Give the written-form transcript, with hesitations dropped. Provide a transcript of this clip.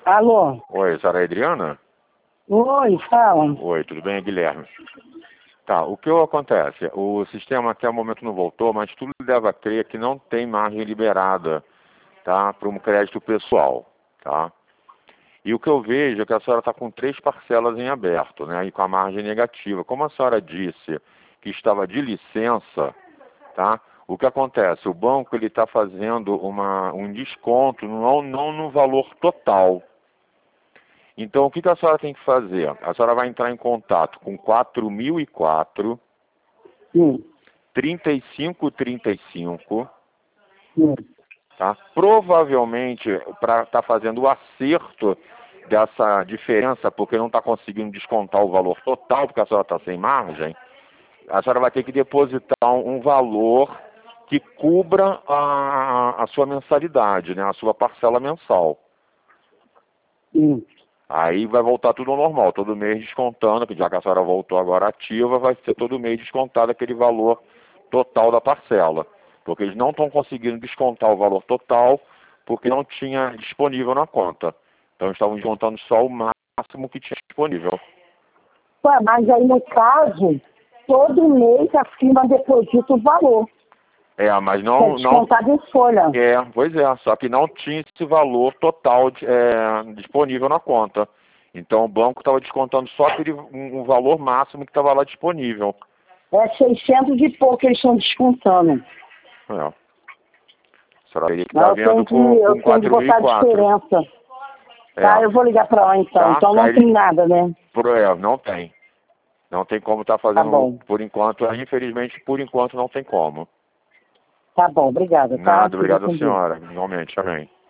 Alô? Oi, senhora Adriana? Oi, fala. Oi, tudo bem, Guilherme? Tá, o que acontece? O sistema até o momento não voltou, mas tudo leva a crer que não tem margem liberada, tá, para um crédito pessoal, tá? E o que eu vejo é que a senhora está com 3 parcelas em aberto, né, e com a margem negativa. Como a senhora disse que estava de licença, tá? O que acontece? O banco ele está fazendo um desconto, não no valor total. Então, o que a senhora tem que fazer? A senhora vai entrar em contato com 4004 Sim, 3535, sim. tá? Provavelmente para estar fazendo o acerto dessa diferença, porque não está conseguindo descontar o valor total, porque a senhora está sem margem, a senhora vai ter que depositar um valor que cubra a sua mensalidade, né? A sua parcela mensal. Sim. Aí vai voltar tudo ao normal, todo mês descontando, que já que a senhora voltou agora ativa, vai ser todo mês descontado aquele valor total da parcela. Porque eles não estão conseguindo descontar o valor total, porque não tinha disponível na conta. Então eles estavam descontando só o máximo que tinha disponível. Ué, mas aí no caso, todo mês a firma deposita o valor, Mas que é não, descontado em folha. pois é, só que não tinha esse valor total disponível na conta. Então o banco estava descontando só um valor máximo que estava lá disponível. É 600 e pouco que eles estão descontando. É. A senhora teria que Mas estar vendo com eu tenho que botar a 4004. diferença. Tá, É, eu vou ligar pra lá então. tá? Então não tem nada, né? Não tem. Não tem como estar Tá fazendo bom. por enquanto. Infelizmente, por enquanto não tem como. Tá bom, obrigada, tá? Nada, Fica obrigado a com Deus. senhora. Igualmente, amém.